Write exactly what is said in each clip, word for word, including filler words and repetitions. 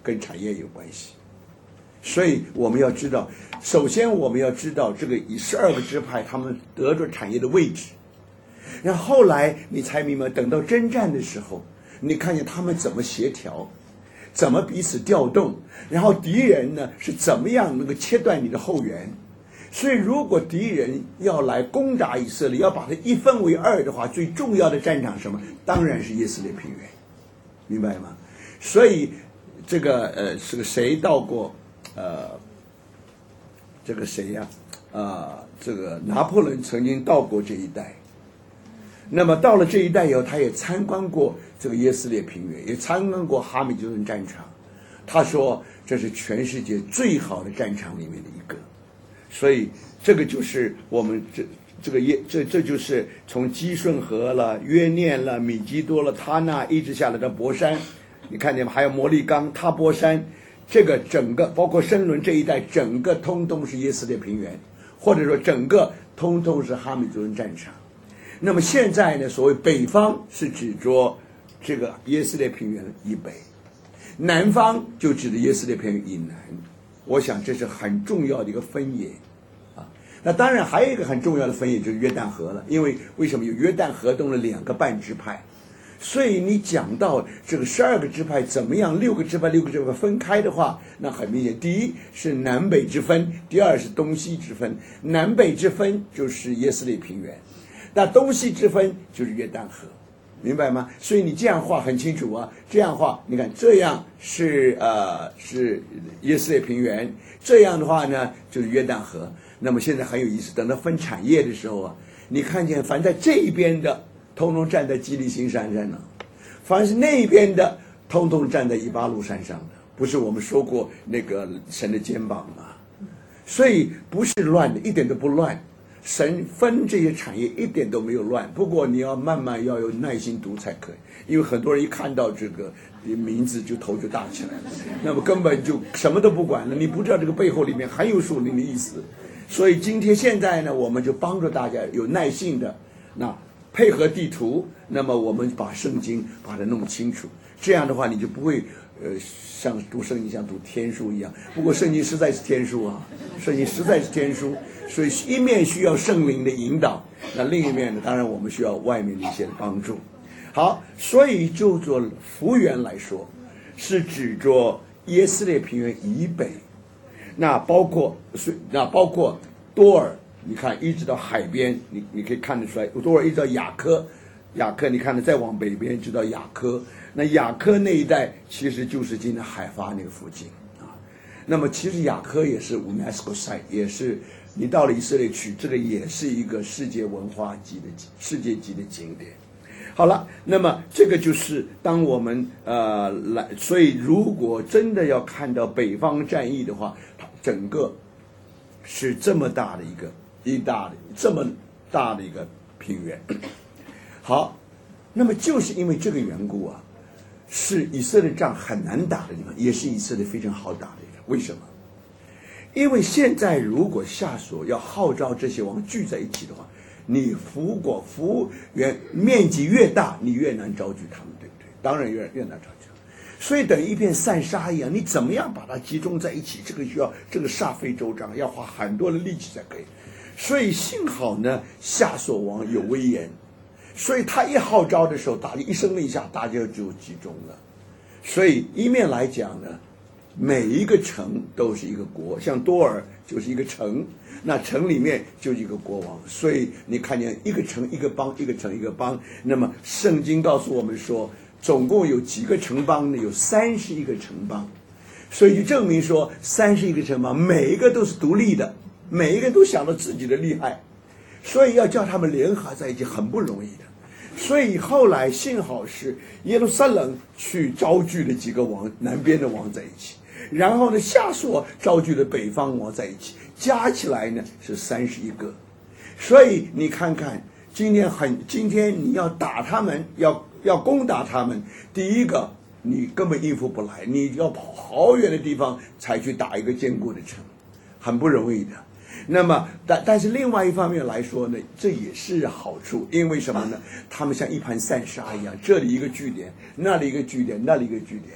跟产业有关系。所以我们要知道，首先我们要知道这个以十二个支派他们得着产业的位置，然后后来你才明白，等到征战的时候，你看见他们怎么协调，怎么彼此调动，然后敌人呢是怎么样能够切断你的后援。所以如果敌人要来攻打以色列，要把它一分为二的话，最重要的战场是什么？当然是耶斯列平原，明白吗？所以这个呃，这个谁到过呃，这个谁呀、啊？啊、呃，这个拿破仑曾经到过这一带。那么到了这一带以后，他也参观过这个耶斯列平原，也参观过哈米吉顿战场。他说这是全世界最好的战场里面的一个。所以这个就是我们这这个耶这这就是从基顺河了、约念了、米基多了、他那一直下来的博山，你看见吗？还有摩利冈、他波山，这个整个包括申伦这一带，整个通通是耶斯列平原，或者说整个通通是哈米吉顿战场。那么现在呢，所谓北方是指着这个耶斯列平原以北，南方就指的耶斯列平原以南。我想这是很重要的一个分野啊。那当然还有一个很重要的分野就是约旦河了，因为为什么有约旦河东的两个半支派，所以你讲到这个十二个支派怎么样，六个支派六个支派分开的话，那很明显，第一是南北之分，第二是东西之分。南北之分就是耶斯列平原，那东西之分就是约旦河，明白吗？所以你这样画很清楚啊，这样画，你看这样是呃是耶斯列平原，这样的话呢就是约旦河。那么现在很有意思，等到分产业的时候啊，你看见凡在这一边的，通通站在基利心山上了；凡是那边的，通通站在以巴路山上的。不是我们说过那个神的肩膀吗？所以不是乱的，一点都不乱。神分这些产业一点都没有乱，不过你要慢慢要有耐心读才可以，因为很多人一看到这个名字就头就大起来了，那么根本就什么都不管了，你不知道这个背后里面很有属灵的意思。所以今天现在呢，我们就帮助大家有耐性的那配合地图，那么我们把圣经把它弄清楚，这样的话你就不会呃像读圣经像读天书一样。不过圣经实在是天书啊，圣经实在是天书，所以一面需要圣灵的引导，那另一面呢，当然我们需要外面的一些帮助。好，所以就做幅员来说，是指着耶斯列平原以北，那包括那包括多尔，你看一直到海边，你你可以看得出来，多尔一直到雅科，雅科你看的再往北边就到雅科，那雅科那一带其实就是今天海法那个附近啊。那么其实雅科也是 UNESCO site， 也是你到了以色列去，这个也是一个世界文化级的世界级的景点。好了，那么这个就是当我们呃来，所以如果真的要看到北方战役的话，它整个是这么大的一个一大的这么大的一个平原。好，那么就是因为这个缘故啊，是以色列仗很难打的地方，也是以色列非常好打的地方。为什么？因为现在如果夏所要号召这些王聚在一起的话，你服果服员面积越大，你越难招聚他们，对不对？当然越越难招聚。所以等于一片散沙一样，你怎么样把它集中在一起？这个需要这个煞费周章，要花很多的力气才可以。所以幸好呢，夏所王有威严，所以他一号召的时候，大家一声令下，大家就集中了。所以一面来讲呢，每一个城都是一个国，像多尔就是一个城，那城里面就是一个国王。所以你看见一个城一个邦，一个城一个邦。那么圣经告诉我们说，总共有几个城邦呢？有三十一个城邦。所以就证明说，三十一个城邦每一个都是独立的，每一个都想到自己的厉害，所以要叫他们联合在一起很不容易的。所以后来幸好是耶路撒冷去招聚了几个王，南边的王在一起，然后呢夏所招聚了北方王在一起，加起来呢是三十一个。所以你看看今天很今天你要打他们，要要攻打他们，第一个你根本应付不来，你要跑好远的地方才去打一个坚固的城，很不容易的。那么但但是另外一方面来说呢，这也是好处，因为什么呢？他们像一盘散沙一样，这里一个据点，那里一个据点，那里一个据点，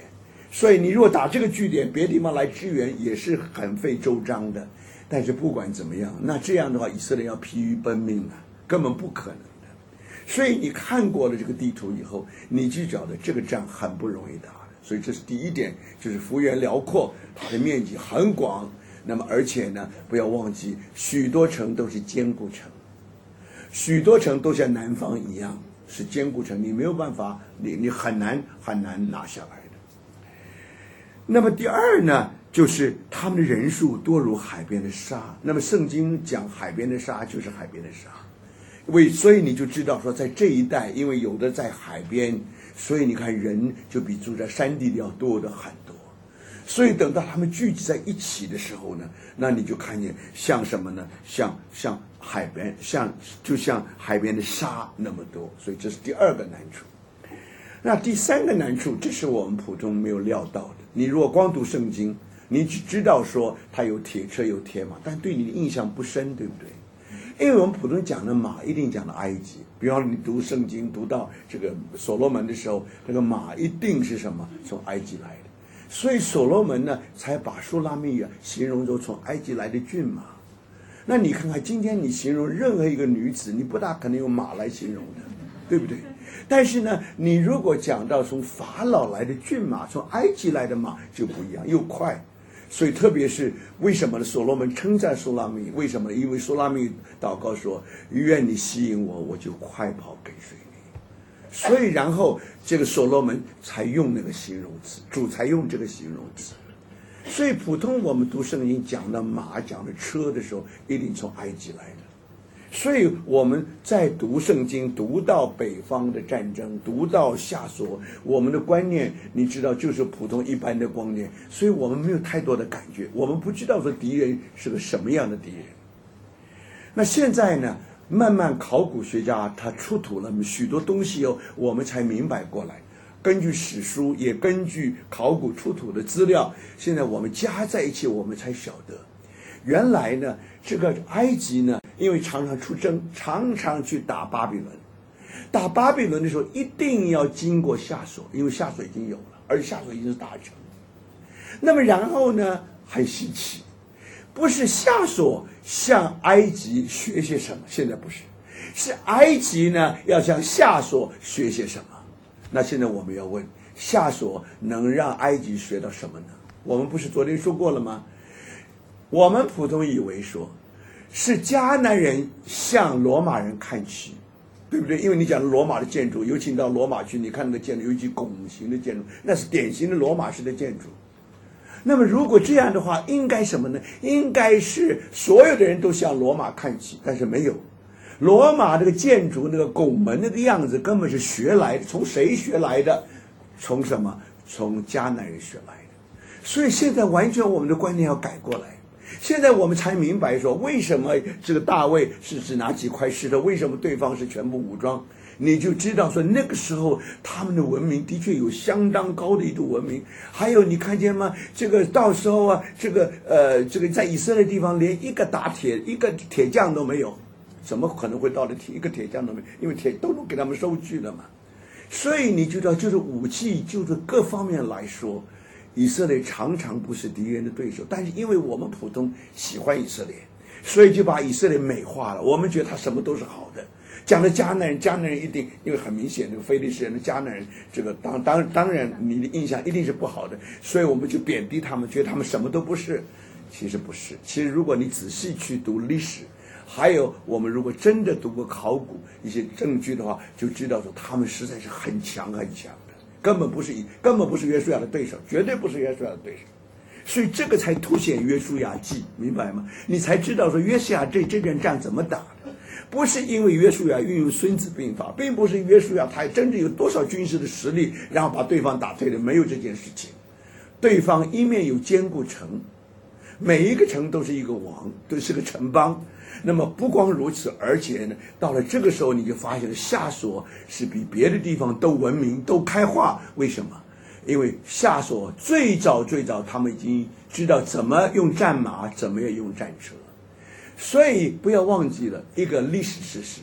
所以你如果打这个据点，别的地方来支援也是很费周章的。但是不管怎么样，那这样的话，以色列要疲于奔命了，根本不可能的。所以你看过了这个地图以后，你就晓得这个仗很不容易打的。所以这是第一点，就是幅员辽阔，它的面积很广。那么而且呢，不要忘记，许多城都是坚固城，许多城都像南方一样是坚固城，你没有办法，你你很难很难拿下来的。那么第二呢，就是他们的人数多如海边的沙。那么圣经讲海边的沙就是海边的沙，为所以你就知道说，在这一带，因为有的在海边，所以你看人就比住在山地里要多的很多。所以等到他们聚集在一起的时候呢，那你就看见像什么呢？像像海边，像就像海边的沙那么多。所以这是第二个难处。那第三个难处，这是我们普通没有料到的。你如果光读圣经，你只知道说它有铁车有铁马，但对你的印象不深，对不对？因为我们普通讲的马一定讲的埃及，比方说你读圣经读到这个所罗门的时候，这个马一定是什么？从埃及来的。所以所罗门呢，才把舒拉密啊形容作从埃及来的骏马。那你看看，今天你形容任何一个女子，你不大可能用马来形容的，对不对？但是呢，你如果讲到从法老来的骏马，从埃及来的马就不一样，又快。所以特别是为什么呢？所罗门称赞苏拉密，为什么？因为苏拉密祷告说：“愿你吸引我，我就快跑跟随你。”所以然后这个所罗门才用那个形容词，主才用这个形容词。所以普通我们读圣经讲的马讲的车的时候，一定从埃及来的。所以我们在读圣经读到北方的战争，读到夏所，我们的观念你知道就是普通一般的观念，所以我们没有太多的感觉，我们不知道说敌人是个什么样的敌人。那现在呢，慢慢考古学家他出土了许多东西哦，我们才明白过来。根据史书，也根据考古出土的资料，现在我们加在一起，我们才晓得，原来呢，这个埃及呢，因为常常出征，常常去打巴比伦。打巴比伦的时候，一定要经过夏所，因为夏所已经有了，而且夏所已经是大城。那么然后呢，很稀奇，不是夏所向埃及学些什么，现在不是，是埃及呢要向夏所学些什么。那现在我们要问，夏所能让埃及学到什么呢？我们不是昨天说过了吗？我们普通以为说是迦南人向罗马人看齐，对不对？因为你讲罗马的建筑，尤其到罗马去，你看那个建筑，尤其拱形的建筑，那是典型的罗马式的建筑。那么如果这样的话，应该什么呢？应该是所有的人都向罗马看齐，但是没有。罗马这个建筑那个拱门那个样子根本是学来的，从谁学来的？从什么？从迦南人学来的。所以现在完全我们的观念要改过来。现在我们才明白说，为什么这个大卫是只拿几块石头，为什么对方是全部武装？你就知道说那个时候他们的文明的确有相当高的一度文明。还有你看见吗？这个到时候啊，这个呃，这个在以色列地方连一个打铁一个铁匠都没有，怎么可能会到了一个铁匠都没有？因为铁都能给他们收据了嘛。所以你知道，就是武器，就是各方面来说，以色列常常不是敌人的对手。但是因为我们普通喜欢以色列，所以就把以色列美化了。我们觉得他什么都是好的。讲的迦南人，迦南人一定，因为很明显，这个非利士人的迦南人，这个当当当然你的印象一定是不好的，所以我们就贬低他们，觉得他们什么都不是。其实不是，其实如果你仔细去读历史，还有我们如果真的读过考古一些证据的话，就知道说他们实在是很强很强的，根本不是根本不是约书亚的对手，绝对不是约书亚的对手。所以这个才凸显约书亚记，明白吗？你才知道说约书亚这这场仗怎么打的。不是因为约书亚运用孙子兵法，并不是约书亚他真正有多少军事的实力，然后把对方打退了，没有这件事情。对方一面有坚固城，每一个城都是一个王，都是个城邦。那么不光如此，而且呢，到了这个时候你就发现夏所是比别的地方都文明都开化。为什么？因为夏所最早最早他们已经知道怎么用战马，怎么样用战车。所以不要忘记了一个历史事实，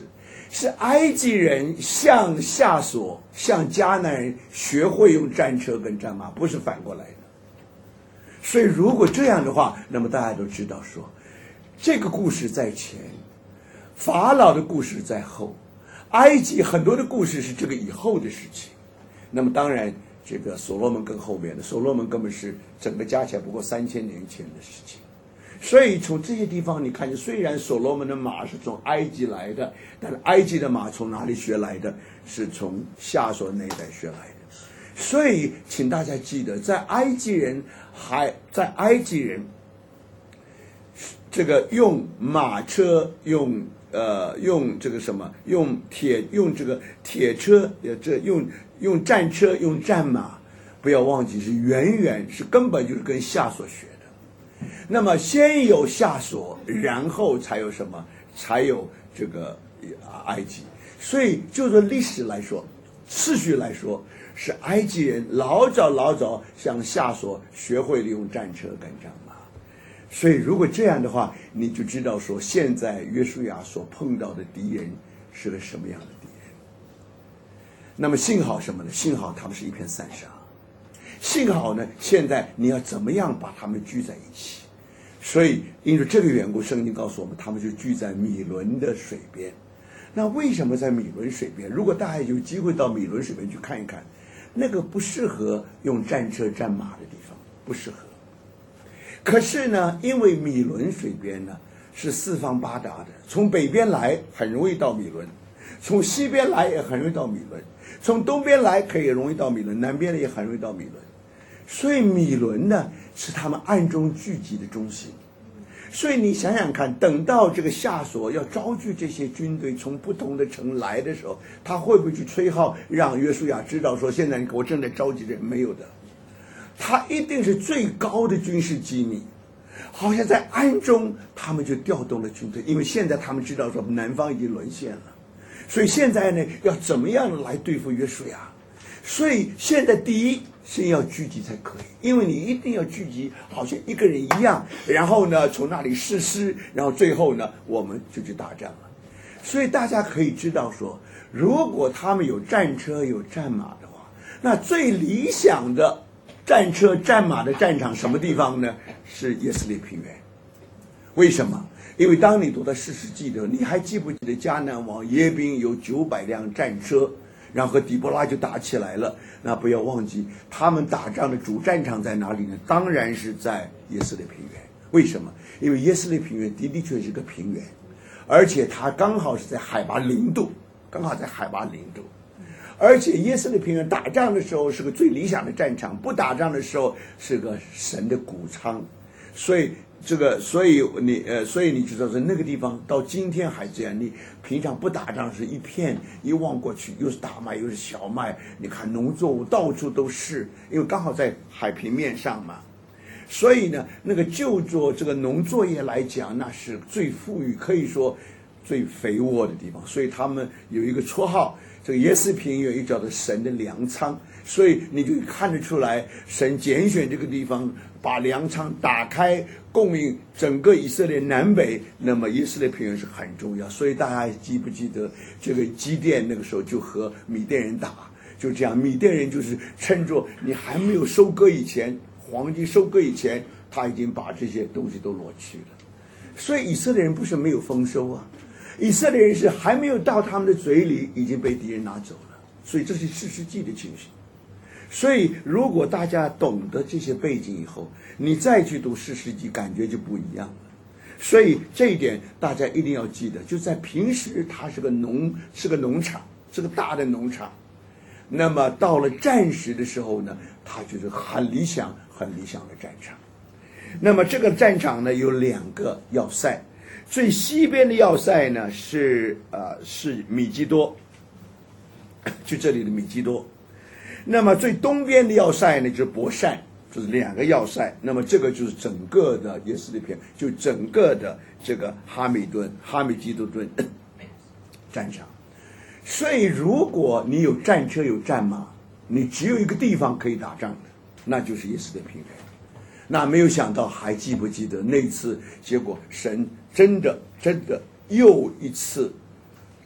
是埃及人向夏所、向迦南人学会用战车跟战马，不是反过来的。所以如果这样的话，那么大家都知道说，这个故事在前，法老的故事在后，埃及很多的故事是这个以后的事情。那么当然这个所罗门更后面的，所罗门根本是整个加起来不过三千年前的事情。所以从这些地方你看见，虽然所罗门的马是从埃及来的，但是埃及的马从哪里学来的？是从夏所那一带学来的。所以请大家记得，在埃及人还在埃及人这个用马车，用呃用这个什么，用铁用这个铁车，呃这用用战车，用战马，不要忘记是远远是根本就是跟夏所学的。那么先有夏所，然后才有什么？才有这个埃及。所以就说历史来说，次序来说，是埃及人老早老早向夏所学会了用战车跟战马。所以如果这样的话，你就知道说现在约书亚所碰到的敌人是个什么样的敌人。那么幸好什么呢？幸好他们是一片散沙。幸好呢，现在你要怎么样把他们聚在一起？所以因为这个缘故，圣经告诉我们，他们就聚在米伦的水边。那为什么在米伦水边？如果大家有机会到米伦水边去看一看，那个不适合用战车战马的地方，不适合。可是呢，因为米伦水边呢是四方八达的，从北边来很容易到米伦，从西边来也很容易到米伦，从东边来可以容易到米伦，南边也很容易到米伦。所以米伦呢是他们暗中聚集的中心。所以你想想看，等到这个夏所要招聚这些军队从不同的城来的时候，他会不会去吹号让约书亚知道说现在我正在召集人？没有的，他一定是最高的军事机密，好像在暗中他们就调动了军队，因为现在他们知道说南方已经沦陷了，所以现在呢要怎么样来对付约书亚？所以现在第一先要聚集才可以，因为你一定要聚集，好像一个人一样，然后呢从那里实施，然后最后呢我们就去打仗了。所以大家可以知道说，如果他们有战车有战马的话，那最理想的战车战马的战场什么地方呢？是耶斯列平原。为什么？因为当你读到士师记的，你还记不记得迦南王耶宾有九百辆战车，然后和底波拉就打起来了。那不要忘记，他们打仗的主战场在哪里呢？当然是在耶斯列平原。为什么？因为耶斯列平原的的确是个平原，而且它刚好是在海拔零度，刚好在海拔零度。而且耶斯列平原打仗的时候是个最理想的战场，不打仗的时候是个神的谷仓。所以这个，所以你呃，所以你知道在那个地方到今天还这样。你平常不打仗是一片，一望过去又是大麦又是小麦，你看农作物到处都是，因为刚好在海平面上嘛。所以呢，那个就做这个农作业来讲，那是最富裕，可以说最肥沃的地方。所以他们有一个绰号，这个耶斯平原又叫做神的粮仓。所以你就看得出来，神拣选这个地方，把粮仓打开，供应整个以色列南北。那么耶斯列平原是很重要。所以大家记不记得这个基甸那个时候就和米甸人打，就这样，米甸人就是趁着你还没有收割以前，黄金收割以前，他已经把这些东西都攞去了。所以以色列人不是没有丰收啊，以色列人是还没有到他们的嘴里，已经被敌人拿走了。所以这是士师记的情形。所以如果大家懂得这些背景以后，你再去读士师记，感觉就不一样了。所以这一点大家一定要记得，就在平时它是个农是个农场，是个大的农场。那么到了战时的时候呢，它就是很理想很理想的战场。那么这个战场呢有两个要塞，最西边的要塞呢是呃是米基多，就这里的米基多。那么最东边的要塞呢就是伯善，就是两个要塞。那么这个就是整个的耶斯列平原，就整个的这个哈米顿哈米基多顿战场。所以如果你有战车有战马，你只有一个地方可以打仗的，那就是耶斯列平原。那没有想到，还记不记得那次结果，神真的真的又一次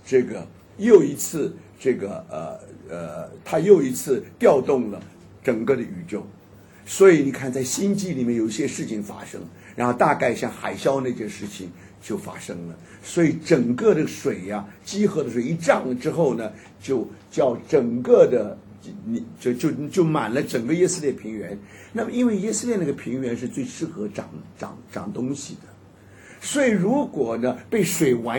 这个又一次这个呃呃，他又一次调动了整个的宇宙。所以你看，在星际里面有一些事情发生，然后大概像海啸那件事情就发生了。所以整个的水呀、啊，集合的水一涨之后呢，就叫整个的你就就就满了整个以色列平原。那么因为以色列那个平原是最适合长长长东西的，所以如果呢被水完